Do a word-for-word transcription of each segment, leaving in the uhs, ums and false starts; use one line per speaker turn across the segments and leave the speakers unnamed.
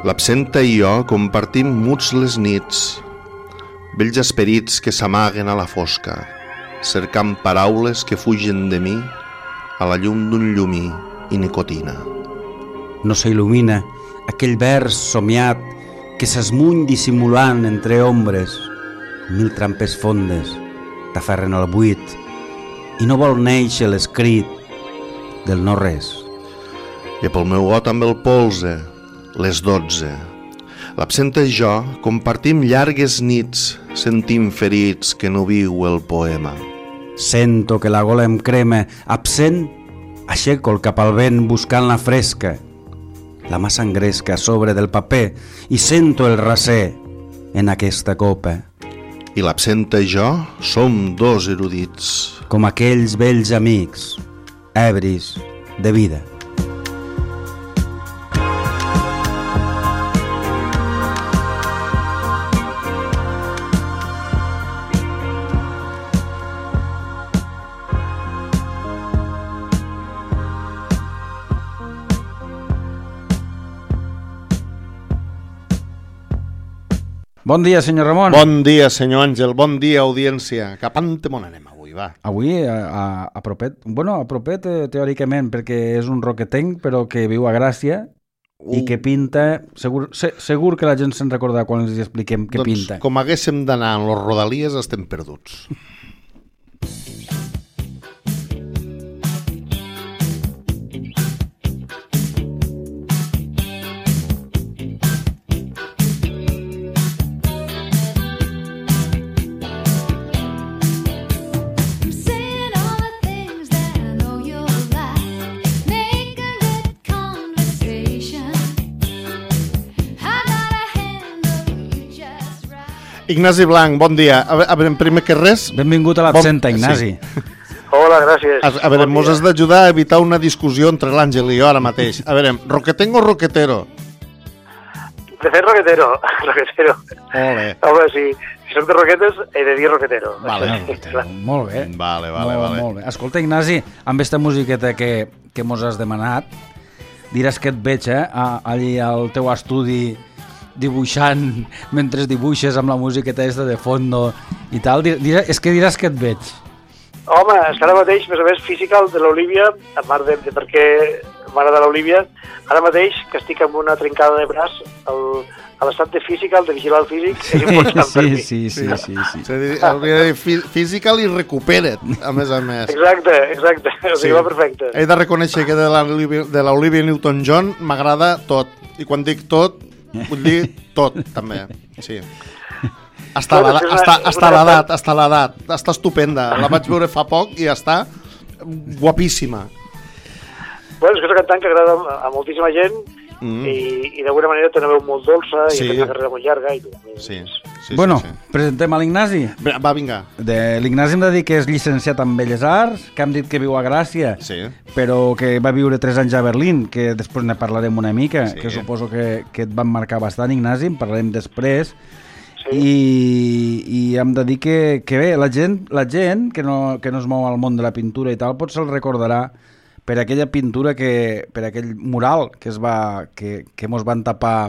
L'absenta i jo compartim muts les nits, vells esperits que s'amaguen a la fosca, cercant paraules que fugen de mi a la llum d'un llumí i nicotina.
No s'il·lumina aquell vers somiat que s'esmuny dissimulant entre ombres. Mil trampes fondes t'aferren al buit i no vol néixer l'escrit del no-res.
I pel meu got amb el polze, les dotze. L'absenta i jo compartim llargues nits, sentim ferits que no viu el poema.
Sento que la gola em crema, absent, aixeco el cap al vent buscant la fresca. La mà s'engresca a sobre del paper i sento el raser en aquesta copa.
I l'absenta i jo som dos erudits.
Com aquells vells amics, ebris de vida. Bon dia, senyor Ramon.
Bon dia, senyor Àngel. Bon dia, audiència. Cap ante mon anem avui, va.
Avui, a, a, a propet, bueno, a propet eh, teòricament, perquè és un roquetenc, però que viu a Gràcia uh. i que pinta... Segur, se, segur que la gent se'n recorda quan els expliquem què
doncs,
pinta.
Com haguéssim d'anar en los rodalies, estem perduts. Ignasi Blanc, bon dia. A veure, primer que res...
Benvingut a l'absenta, bon... Ignasi.
Sí. Hola, gràcies.
A, a veure, bon mos has d'ajudar a evitar una discussió entre l'Àngel i jo ara mateix. A veure, roquetenc o roquetero?
De fet, roquetero. Roquetero.
Ole.
Home, si, si soc de roquetes, he de dir roquetero.
Vale, roquetero. Molt bé.
Vale, vale,
molt,
vale.
Molt bé. Escolta, Ignasi, amb aquesta musiqueta que, que mos has demanat, diràs que et veig, eh, allí al teu estudi... dibuixant mentre dibuixes amb la musiqueta aquesta de fondo i tal, dirà, és que diràs que et veig.
Home, és que ara mateix, més o més, Physical de l'Olivia, a part de, de perquè m'agrada l'Olivia, ara mateix que estic amb una trencada de braç, el, a l'estat de Physical, de vigilar el físic, és important
sí,
per mi.
Sí, sí, sí. sí, sí.
Hauria de dir Physical i Recupera't, a més a més.
Exacte, exacte, o sigui, sí. Va perfecte.
He de reconèixer que de l'Olivia Newton-John m'agrada tot, i quan dic tot, vull dir tot, també, sí. Està a l'edat, està, està a l'edat, està a l'edat, està estupenda. La vaig veure fa poc i està guapíssima.
Bueno, és que és una cantant que agrada a moltíssima gent mm. i, i d'alguna manera té una veu molt dolça i sí. Té una carrera molt llarga. I tot.
Sí, sí,
bueno,
sí, sí.
Presentem a l'Ignasi.
Va, vinga.
De l'Ignasi hem de dir que és llicenciat en Belles Arts, que hem dit que viu a Gràcia, sí. Però que va viure tres anys a Berlín, que després ne parlarem una mica, sí. Que suposo que, que et van marcar bastant, Ignasi, en parlarem després. Sí. I, i hem de dir que, que bé, la gent, la gent que, no, que no es mou al món de la pintura i tal, potser el recordarà per aquella pintura, que per aquell mural que es va que, que mos van tapar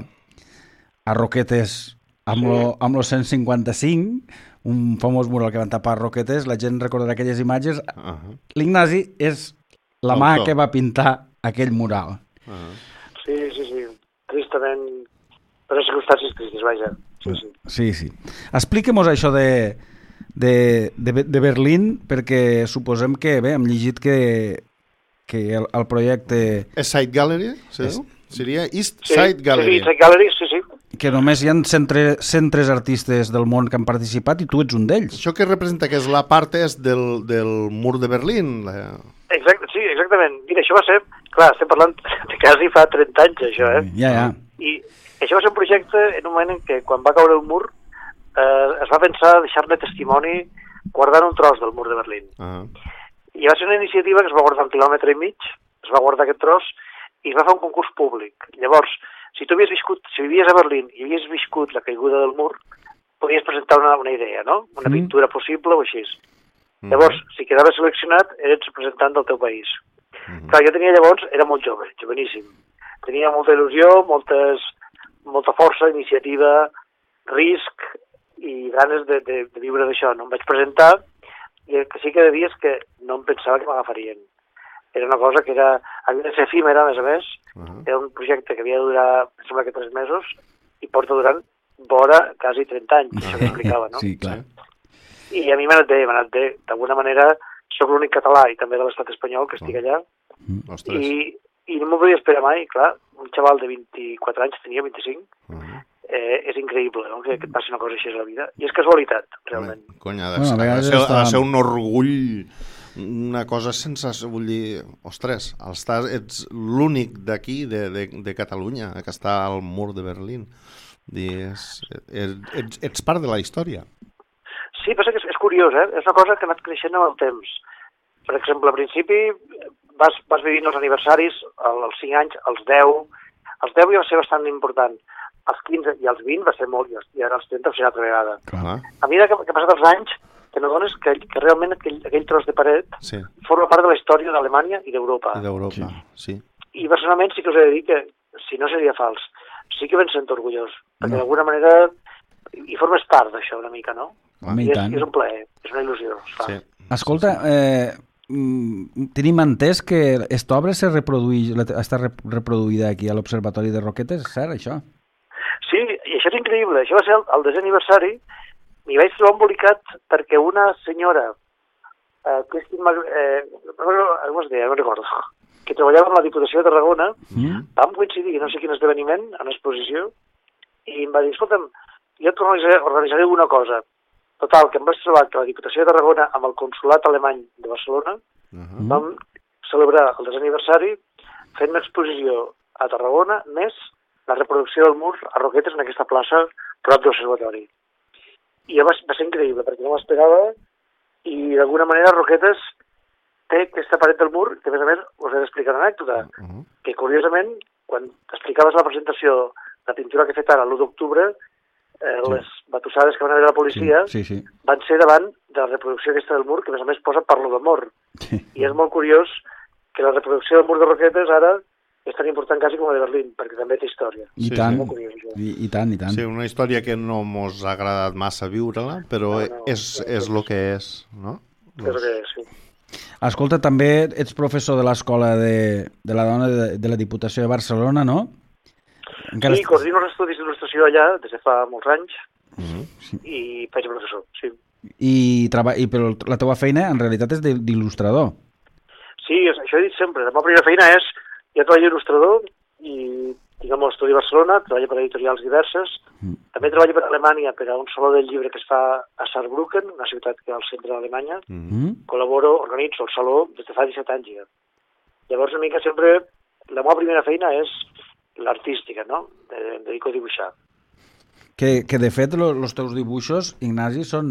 a Roquetes amb, sí. lo, amb lo cent cinquanta-cinc, un famós mural que van tapar a Roquetes, la gent recordarà aquelles imatges. Uh-huh. L'Ignasi és la mà que va pintar aquell mural.
Uh-huh. Sí, sí, sí. Tristament, per circumstàncies tristes, vaja. Sí, sí.
Sí, sí. Expliquem-nos això de, de, de, de Berlín, perquè suposem que, bé, hem llegit que, que el, el projecte...
És Side Gallery? Sí? És... Seria East
sí,
Side Gallery.
Sí, Side Gallery, sí, sí.
Que només hi ha centre, centres artistes del món que han participat i tu ets un d'ells.
Això que representa que és la part est del, del mur de Berlín? La...
Exacte, sí, exactament. Mira, això va ser... Clar, estem parlant de quasi fa trenta anys, això, eh?
Ja, ja.
I això va ser un projecte en un moment en què, quan va caure el mur, eh, es va pensar deixar-ne testimoni guardant un tros del mur de Berlín. Uh-huh. I va ser una iniciativa que es va guardar un quilòmetre i mig, es va guardar aquest tros, i es va fer un concurs públic. Llavors, si tu havies viscut, si vivies a Berlín i havies viscut la caiguda del mur, podies presentar una, una idea, no? Una mm. pintura possible o així. Mm. Llavors, si quedaves seleccionat, eres representant del teu país. Mm. Clar, jo tenia llavors, era molt jove, joveníssim. Tenia molta il·lusió, moltes, molta força, iniciativa, risc i ganes de, de, de viure d'això, no? Em vaig presentar i el que sí que he de dir és que no em pensava que m'agafarien. Era una cosa que era, havia de ser efímera, a més a més, uh-huh. Era un projecte que havia de durar, em sembla que tres mesos, i porta durant vora quasi trenta anys, això que explicava, no?
Sí, clar.
I a mi m'ha anat bé, m'ha anat bé. D'alguna manera, soc l'únic català i també de l'estat espanyol que estic allà,
mm.
i, i no m'ho podia esperar mai, clar, un xaval de vint-i-quatre anys, tenia vint-i-cinc, uh-huh. eh, és increïble, no?, que, que et passi una cosa així a la vida. I és casualitat, realment.
Home, cony, ha de, bueno, ser, ha de, ser, ha de ser un orgull, una cosa sense... Vull dir, ostres, estàs, ets l'únic d'aquí, de, de, de Catalunya, que està al mur de Berlín. És, ets, ets part de la història.
Sí, passa que és, és curiós, eh? És una cosa que ha anat creixent amb el temps. Per exemple, al principi vas, vas vivint els aniversaris, als cinc anys, als deu... Els deu ja va ser bastant important. Els quinze i els vint va ser molt, i ara els trenta va ser una altra vegada.
Clar.
A mesura que, que ha passat els anys, te n'adones que, que realment aquell, aquell tros de paret
sí.
forma part de la història d'Alemanya i d'Europa.
I d'Europa, sí.
I personalment sí que us he de dir que, si no seria fals, sí que ben sento orgullós, perquè no. D'alguna manera hi formes part d'això una mica, no?
Home,
I, és, I és un plaer, és una il·lusió.
Sí.
Escolta, eh, tenim entès que aquesta obra se reproduï, està reproduïda aquí a l'Observatori de Roquetes, és cert, això?
Sí, i això és increïble. Això va ser el, el desè aniversari. M'hi vaig trobar embolicat perquè una senyora, eh, Cristin Mag... Eh, com es deia? No recordo. Que treballava en la Diputació de Tarragona, mm. vam coincidir, no sé quin esdeveniment, en una exposició, i em va dir, escolta'm, jo et organitzaré, organitzaré alguna cosa. Total, que em vaig trobar que la Diputació de Tarragona, amb el Consolat Alemany de Barcelona, uh-huh. vam celebrar el desè aniversari fent una exposició a Tarragona, més la reproducció del mur a Roquetes en aquesta plaça prop de l'Observatori. I va, va ser increïble, perquè no m'esperava, i d'alguna manera Roquetes té aquesta paret del mur, que a més a més us he d'explicar una anècdota, uh-huh. que curiosament, quan explicaves la presentació, la pintura que he fet ara, l'u d'octubre, eh, sí. les batussades que van haver de la policia
sí, sí, sí.
van ser davant de la reproducció aquesta del mur, que a més a més posa Parlo d'amor. Sí. I és molt curiós que la reproducció del mur de Roquetes ara és tan important quasi com la de Berlín, perquè també té història.
I,
sí,
tant,
curiós,
i, i tant, i tant.
Sí, una història que no mos ha agradat massa viure-la, però no, no, és, no, és el que és, no?
És el que és, sí.
Escolta, també ets professor de l'Escola de, de la Dona de, de la Diputació de Barcelona, no?
Encara sí, est... coordino els estudis d'il·lustració allà des de fa molts anys, mm-hmm. sí. I faig professor, sí. I,
treba... I però la teva feina en realitat és d'il·lustrador.
Sí, això he dit sempre. La meva primera feina és, jo treballo il·lustrador i tinc molt estudi a Barcelona, treballo per editorials diverses, mm. també treballo per Alemanya per a un saló del llibre que es fa a Saarbrücken, una ciutat que és al centre d'Alemanya, mm. col·laboro, organitzo el saló des de fa disset anys ja. Llavors una mica sempre, la meva primera feina és l'artística, no? Em dedico a dibuixar.
Que, que de fet els teus dibuixos, Ignasi, són,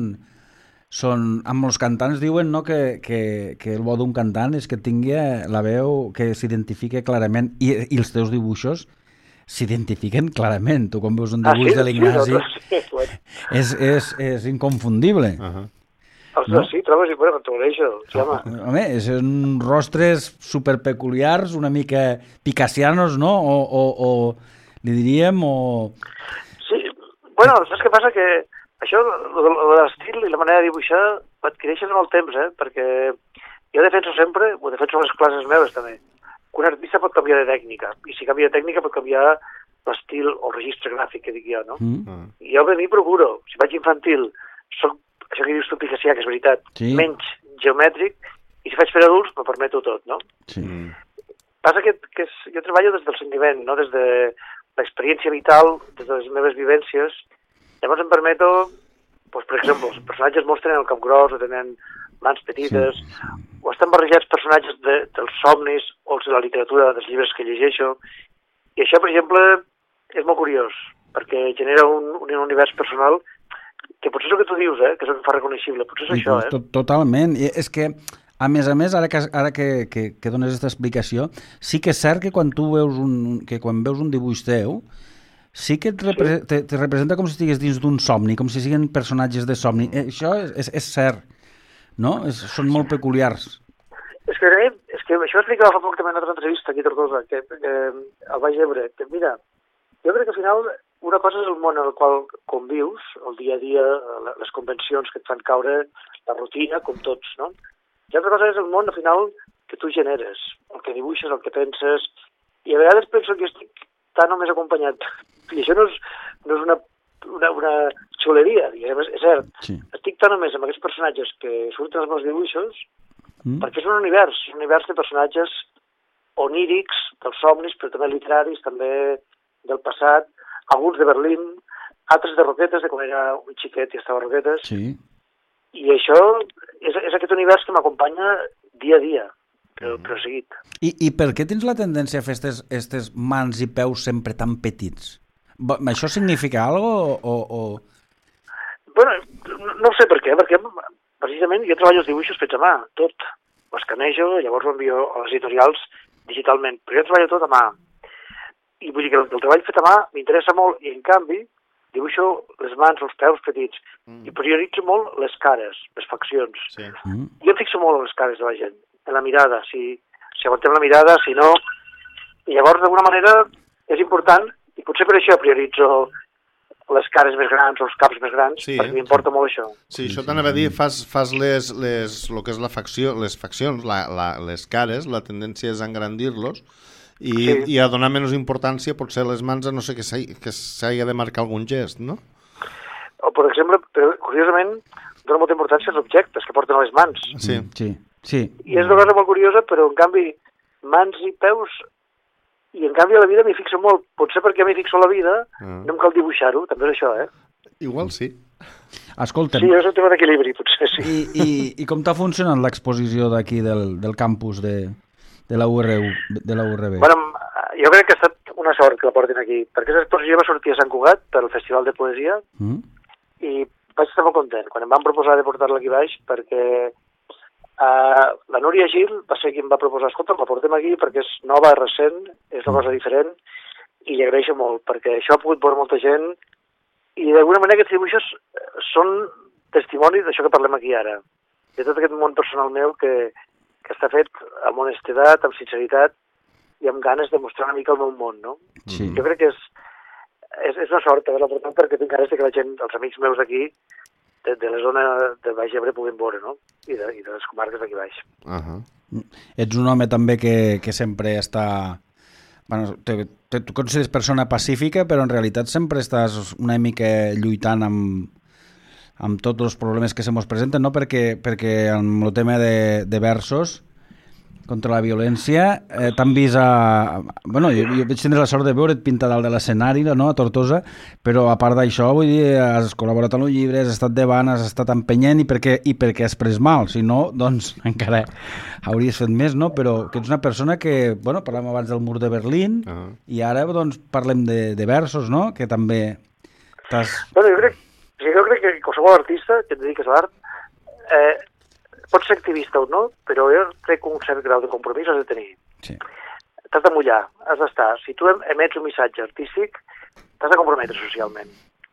són amb els cantants diuen, no, que, que, que el bo d'un cantant és que tingui la veu que s'identifique clarament i, i els teus dibuixos s'identifiquen clarament. Tu quan veus un dibuix ah, sí? de l'Ignasi sí, sí, sí. és, és, és inconfundible. Uh-huh.
No? Sí, trobes i bueno, t'ho agraeixo. Sí, home.
Home, són rostres superpeculiars, una mica picassianos, no? O, o, o li diríem, o...
Sí, bueno, saps què passa? Que això, l'estil i la manera de dibuixar adquireixen amb el temps, eh? Perquè jo defenso sempre, ho defenso a les classes meves també, que un artista pot canviar de tècnica, i si canvia de tècnica pot canviar l'estil o el registre gràfic que dic jo, no? Mm. I jo a mi procuro, si vaig infantil, soc, això que dius tu picassià, que és veritat, sí. menys geomètric, i si faig per adults, me permeto tot, no? Sí. Passa que, que és, jo treballo des del sentiment, no? Des de l'experiència vital, des de les meves vivències. Llavors em permeto, doncs, per exemple, els personatges molts tenen el cap gros o tenen mans petites, sí. o estan barrejats personatges de, dels somnis o els de la literatura, dels llibres que llegeixo. I això, per exemple, és molt curiós, perquè genera un, un univers personal que potser és el que tu dius, eh? Que és el que fa reconeixible, potser és sí, això, eh?
Totalment. I és que, a més a més, ara que, ara que, que, que dones aquesta explicació, sí que és cert que quan tu veus un, que quan veus un dibuix teu, sí que et, repre sí. te, te representa com si estigués dins d'un somni, com si siguin personatges de somni. Eh, això és, és, és cert, no? És, són molt peculiars.
És que, és que això explicava fa poc també en una altra entrevista aquí a Tortosa, que, que al Baix Ebre, que mira, jo crec que al final una cosa és el món en el qual convius, el dia a dia, les convencions que et fan caure, la rutina, com tots, no? I altra cosa és el món, al final, que tu generes, el que dibuixes, el que penses, i a vegades penso que estic tan només acompanyat, i això no és, no és una, una, una xuleria, diguem, és cert, sí. Estic tan només amb aquests personatges que surten als meus dibuixos, mm. perquè és un univers, un univers de personatges onírics, dels somnis, però també literaris, també del passat, alguns de Berlín, altres de Roquetes, de quan era un xiquet i estava a Roquetes. Sí. I això és, és aquest univers que m'acompanya dia a dia, però, mm. però seguit.
I, I per què tens la tendència a fer aquestes mans i peus sempre tan petits? Això significa alguna cosa o, o...?
Bueno, no, no sé per què, perquè precisament jo treballo els dibuixos fets a mà, tot. Ho escanejo, llavors ho envio a les editorials digitalment, però jo treballo tot a mà. I vull dir que el, el treball fet a mà m'interessa molt i, en canvi, dibuixo les mans, els peus petits, mm. i prioritzo molt les cares, les faccions. Sí. Mm. Jo em fixo molt en les cares de la gent, en la mirada, si, si aguantem la mirada, si no... I llavors, d'alguna manera, és important, i potser per això prioritzo les cares més grans o els caps més grans, sí, perquè m'importa sí. molt això.
Sí, això t'anava a dir, fas, fas les, les, el que és la facció, les faccions, la, la, les cares, la tendència és engrandir-los, i, sí. i a donar menys importància potser a les mans a no sé que s'hagi de marcar algun gest, no?
O, per exemple, però, curiosament, dona molta importància als objectes que porten a les mans.
Sí, sí, sí.
I és una cosa molt curiosa, però en canvi, mans i peus, i en canvi a la vida m'hi fixo molt. Potser perquè m'hi fixo a la vida, ah. no em cal dibuixar-ho, també és això, eh?
Igual sí.
Escolta'm.
Sí, és un tema d'equilibri, potser sí.
I, i, i com t'ha funcionat l'exposició d'aquí del, del campus de... de la U R U, de la U R B?
Bueno, jo crec que ha estat una sort que la portin aquí, perquè aquesta exposició va sortir a Sant Cugat pel Festival de Poesia mm. i vaig estar molt content quan em van proposar de portar-la aquí baix, perquè uh, la Núria Gil va ser qui em va proposar, escolta, la portem aquí perquè és nova, recent, és una mm. cosa diferent, i li agraeixo molt, perquè això ha pogut veure molta gent, i d'alguna manera aquests dibuixos són testimonis d'això que parlem aquí ara, de tot aquest món personal meu que que està fet amb honestedat, amb sinceritat i amb ganes de mostrar una mica el meu món, no? Sí. Jo crec que és, és, és una sort haver-la portat perquè tinc ganes que la gent, els amics meus d'aquí, de, de la zona de Baix Ebre puguin veure, no? I de, i de les comarques d'aquí baix.
Uh -huh. Ets un home també que, que sempre està... Bueno, te, te, tu consideres persona pacífica, però en realitat sempre estàs una mica lluitant amb... amb tots els problemes que se mos presenten, no? Perquè, perquè amb el tema de, de versos contra la violència eh, t'han vist a... Bueno, jo, jo vaig tenir la sort de veure't pintar dalt de l'escenari, no?, a Tortosa, però a part d'això, vull dir, has col·laborat en el llibre, has estat davant, has estat empenyent i perquè, i perquè has pres mal, si no, doncs encara hauries fet més, no? Però que ets una persona que, bueno, parlàvem abans del mur de Berlín uh-huh. i ara, doncs, parlem de, de versos, no?, que també t'has...
Bueno, jo crec Sí, jo crec que qualsevol artista que et dediques a l'art eh, pot ser activista o no, però jo crec que un cert grau de compromís has de tenir. Sí. T'has de mullar, has d'estar. Si tu emets un missatge artístic, t'has de comprometre socialment.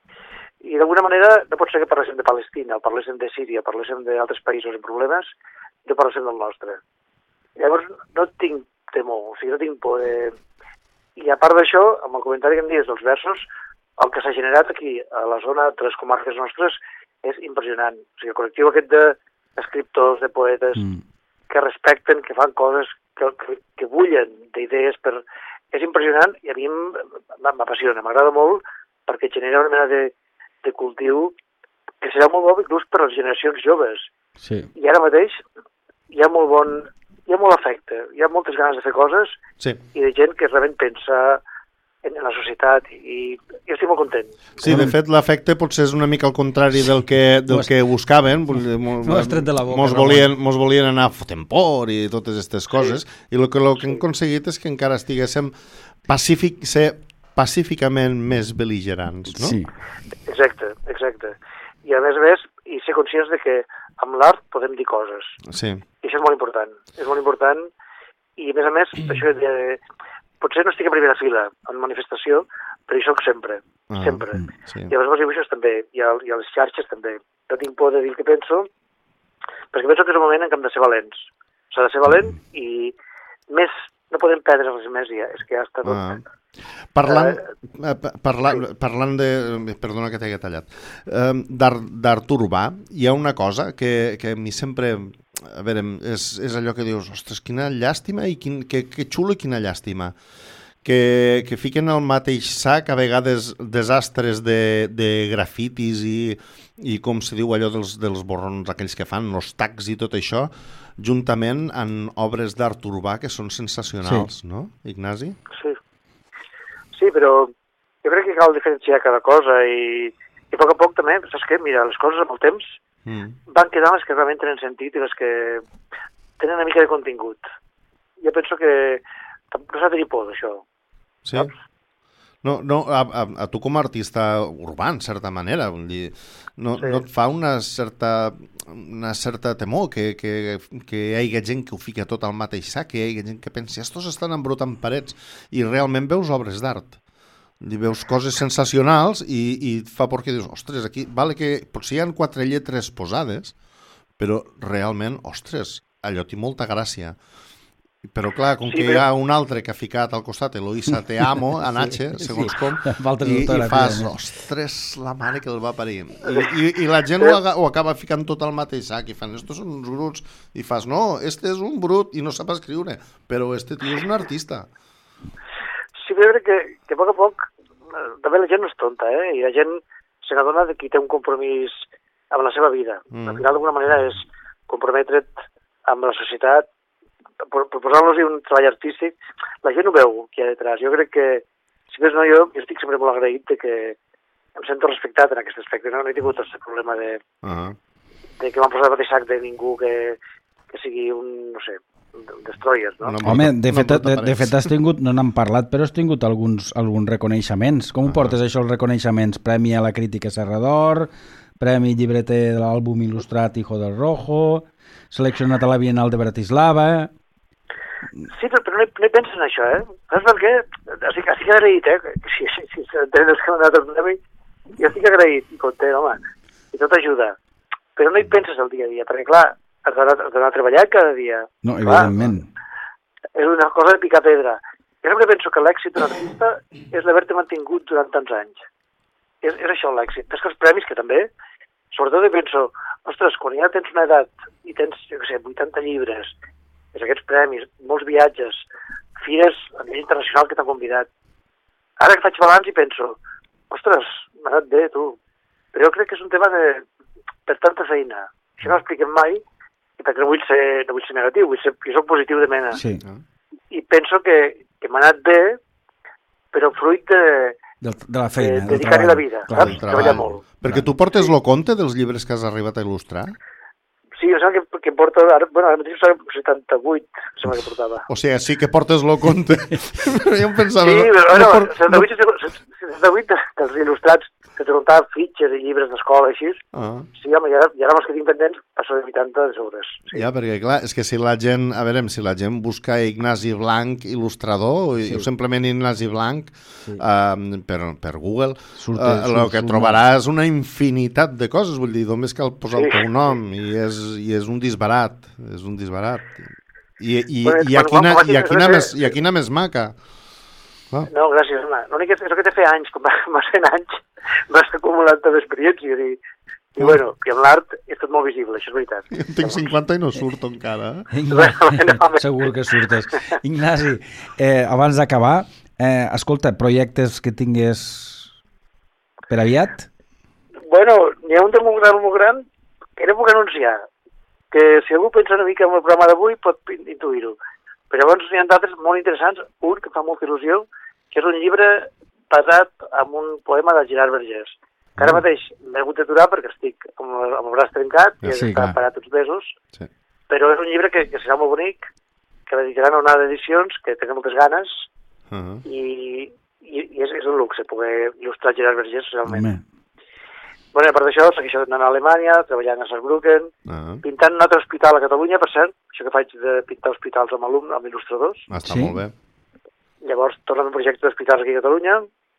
I d'alguna manera no pot ser que parléssim de Palestina, o parléssim de Síria, o parléssim d'altres països amb problemes, no parléssim del nostre. Llavors no tinc temor, o sigui, no tinc por de... I a part d'això, amb el comentari que em dius dels versos, el que s'ha generat aquí, a la zona de les comarques nostres, és impressionant. O sigui, el col·lectiu aquest d'escriptors, de poetes, mm. que respecten, que fan coses, que, que, que bullen d'idees, per... és impressionant i a mi m'apassiona, m'agrada molt, perquè genera una mena de, de cultiu que serà molt bo inclús per a les generacions joves. Sí. I ara mateix hi ha molt bon... hi ha molt afecte, hi ha moltes ganes de fer coses sí. i de gent que realment pensa en la societat i jo estic molt content.
Sí, de fet l'afecte potser és una mica al contrari del que, del que buscaven.
Mos tret de la boca.
Mos volien, mos volien anar fotent por i totes aquestes coses sí. i el que, lo que hem aconseguit és que encara estiguéssim pacífic, ser pacíficament més bel·ligerants, no? Sí.
Exacte, exacte. I a més a més, i ser conscients de que amb l'art podem dir coses. Sí. I això és molt important. És molt important i a més a més, això de... Potser no estic a primera fila en manifestació, però hi soc sempre, ah, sempre. Sí. I a les meus dibuixos també, i a, i a les xarxes també. No tinc por de dir el que penso, perquè penso que és un moment en què hem de ser valents. S'ha de ser valent i més, no podem perdre res més ja, és que ja està tot. Ah.
Parlant, eh, parlant, parlant de... Perdona que t'hagi tallat. Eh, d'art urbà, hi ha una cosa que, que a mi sempre... A veure, és, és allò que dius, ostres, quina llàstima i quin, que, que xulo i quina llàstima. Que, que fiquen al mateix sac a vegades desastres de, de grafitis i, i com se diu allò dels, dels borrons aquells que fan, els tags i tot això, juntament amb obres d'art urbà que són sensacionals, sí. No, Ignasi?
Sí. Sí, però jo crec que cal diferenciar cada cosa i, i a poc a poc també, saps què? Mira, les coses amb el temps mm. van quedant les que realment tenen sentit i les que tenen una mica de contingut. Jo penso que no s'ha de tenir por d'això.
Sí? Saps? No, no, a, a, a tu com a artista urbà, en certa manera, vull dir, no, sí. No et fa una certa, una certa temor que, que, que hi hagi gent que ho fica tot al mateix sac, que hi hagi gent que pensi, estos estan embrutant parets, i realment veus obres d'art. Veus coses sensacionals i, i et fa por que dius, ostres, aquí, vale que potser hi ha quatre lletres posades, però realment, ostres, allò té molta gràcia. Però clar, com sí, que però... hi ha un altre que ha ficat al costat Eloisa te amo, en H, sí, segons sí. Com, i, i fas, ostres, la mare que el va parir. I, i, i la gent ho, ho acaba ficant tot al mateix sac i fan, estos són uns bruts, i fas, no, este és un brut i no sap escriure, però este tio és un artista.
Sí, però crec que, que a poc a poc també la gent no és tonta, eh? I la gent se n'adona que té un compromís amb la seva vida. Mm. Al final, d'alguna manera, és comprometre't amb la societat, proposant-los un treball artístic, la gent ho veu que hi ha detrás. Jo crec que, si més no, jo, jo estic sempre molt agraït de que em sento respectat en aquest aspecte. No, no he tingut el problema de, uh-huh. de que m'han posat al mateix sac de ningú que, que sigui un, no sé, un destroyer, no?
no Home, de fet, de, de fet has tingut, no n'hem parlat, però has tingut alguns, alguns reconeixements. Com uh-huh. portes això, els reconeixements? Premi a la crítica Serrador, Premi llibreter de l'àlbum il·lustrat Hijo del Rojo, seleccionat a la Bienal de Bratislava...
Sí, però, però no, hi, no hi penses en això, eh? Saps per què? Estic, estic agraït, eh? Si, si, si s'entenen que m'ha donat el premi, jo estic agraït i content, home, i tot ajuda. Però no hi penses el dia a dia, perquè, clar, has d'anar, has d'anar a treballar cada dia.
No, evidentment.
Clar, és una cosa de picar pedra. Jo sempre penso que l'èxit d'un artista és l'haver-te mantingut durant tants anys. És, és això l'èxit. Més que els premis, que també, sobretot jo penso, ostres, quan ja tens una edat i tens, jo què sé, vuitanta llibres, és aquests premis, molts viatges, fires a nivell internacional que t'han convidat. Ara que faig balanç i penso, ostres, m'ha anat bé, tu. Però jo crec que és un tema de... per tanta feina. Això no ho expliquem mai, i perquè no vull ser, no vull ser negatiu, vull ser, jo soc positiu de mena.
Sí.
I penso que, que m'ha anat bé, però fruit de...
De, de la feina,
de dedicar-hi la vida, clar, saps? Treballar molt.
Perquè tu portes el compte dels llibres que has arribat a il·lustrar?
Sí, em sembla que, que porta... Ara, bueno, ara mateix setanta-vuit, em sembla que portava.
O sigui, sí que portes lo compte. Jo em pensava...
Sí, però bueno, no, setanta-vuit, no... setanta-vuit dels il·lustrats que te contava fitxes i llibres d'escola així. Ah. Sí, home, i ara, i ara els que tinc pendents passo de vuitanta de sobres. Sí.
Ja, perquè clar, és que si la gent... A veure, si la gent busca Ignasi Blanc il·lustrador, sí. O simplement Ignasi Blanc sí. uh, per, per Google, el uh, que trobarà és una infinitat de coses, vull dir, només cal posar sí. El teu nom i és, i és un disbarat, és un disbarat. I, i, bueno, i, a quina, i, a quina més, i a quina més maca. Ah.
No, gràcies, home. L'únic és, és el que té fer anys, com vas fent anys, vas acumulant tota experiència. I, i bueno, i amb l'art és tot molt visible, això és veritat.
Jo tinc cinquanta i no surto encara. Eh?
Segur que surtes. Ignasi, eh, abans d'acabar, eh, escolta, projectes que tingués per aviat?
Bueno, n'hi ha un de molt gran, molt gran, que no puc anunciar, que si algú pensa una mica en el programa d'avui pot intuir-ho. Però llavors n'hi ha d'altres molt interessants, un que fa molta il·lusió, que és un llibre basat en un poema de Gerard Vergés, que ara mateix m'he hagut d'aturar perquè estic amb, amb el braç trencat i sí, he estat parat uns mesos, sí. Però és un llibre que, que serà molt bonic, que l'editaran a una d'edicions, que tenen moltes ganes, uh-huh. i, i, i és, és un luxe poder il·lustrar Gerard Vergés realment. Uh-huh. Bueno, a part d'això, segueixo anant a Alemanya, treballant a Saarbrücken, uh-huh. pintant un altre hospital a Catalunya, per cert, això que faig de pintar hospitals amb alumnes, amb il·lustradors.
Ah, està sí? Molt bé.
Llavors, torno a un projecte d'hospitals aquí a Catalunya,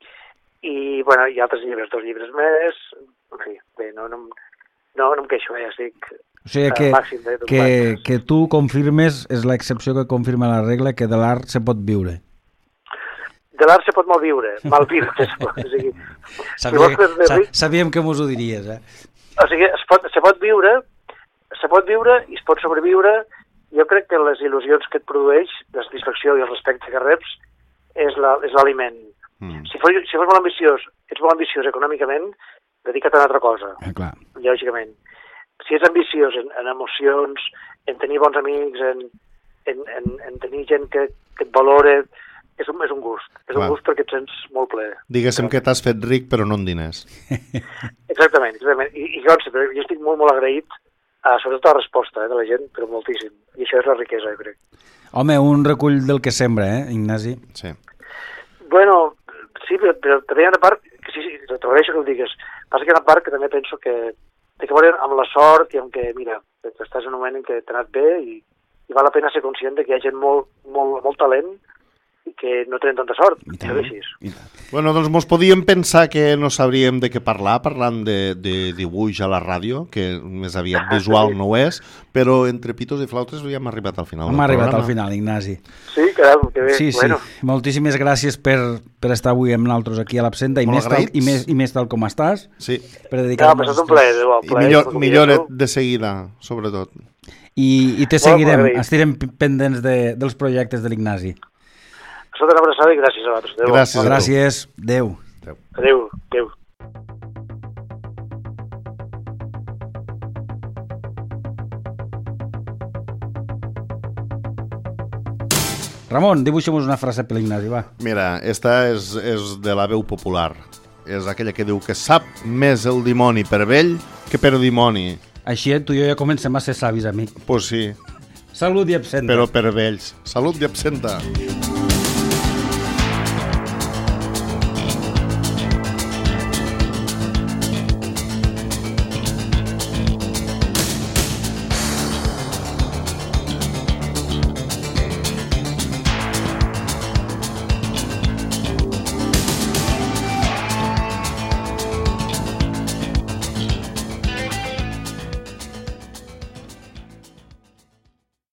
i, bueno, hi ha altres llibres, dos llibres més, en fi, bé, no, no, no, no em queixo, eh, estic
o sigui que, màxim de que, que tu confirmes, és l'excepció que confirma la regla, que de l'art se pot viure.
de l'art se pot malviure, malviure. O sigui,
Sabia, si sa, sabíem que mos ho diries, eh?
O sigui, es pot, se pot viure, se pot viure i es pot sobreviure. Jo crec que les il·lusions que et produeix, la satisfacció i el respecte que reps, és l'aliment. La, mm. Si fos, si fos molt ambiciós, ets molt ambiciós econòmicament, dedica't a una altra cosa,
eh, clar.
Lògicament. Si ets ambiciós en, en emocions, en tenir bons amics, en, en, en, en tenir gent que, que et valora, és un, és un gust. És clar. Un gust perquè et sents molt ple.
Diguéssim que t'has fet ric però no en diners.
Exactament, exactament. I, i jo, jo estic molt, molt agraït a, sobretot a la resposta eh, de la gent, però moltíssim. I això és la riquesa, jo crec.
Home, un recull del que sembra, eh, Ignasi?
Sí.
Bueno, sí, però, però també hi ha una part, que sí, sí, t'agraeixo que ho digues, passa que hi ha una part que també penso que té que veure amb la sort i amb que, mira, estàs en un moment en què t'ha anat bé i, i val la pena ser conscient de que hi ha gent molt, molt, molt talent i que no tenen tanta sort. I tant, i
tant. Bueno, doncs mos podíem pensar que no sabríem de què parlar, parlant de, de dibuix a la ràdio, que més aviat visual no ho és, però entre pitos i flautes ja hem arribat al final.
Hem arribat al final, Ignasi.
Sí, caram, que bé.
Sí, sí. Bueno. Moltíssimes gràcies per, per estar avui amb nosaltres aquí a l'Absenta i, més tal, i, més, i més tal com estàs.
Sí.
Per dedicar-nos... No, un plaer, un plaer,
I millor, milloret de seguida, sobretot.
I, i te seguirem, bueno, estirem pendents de, dels projectes de l'Ignasi.
Sota una abraçada i gràcies a vosaltres. Adéu.
Gràcies.
Gràcies. Adéu.
Adéu. Adéu.
Ramon, dibuixa'm una frase per l'Ignasi, va.
Mira, esta és, és de la veu popular. És aquella que diu que sap més el dimoni per vell que per dimoni.
Així tu i jo ja comencem a ser savis, amic.
Pues sí.
Salut i absenta.
Però per vells. Salut i absenta.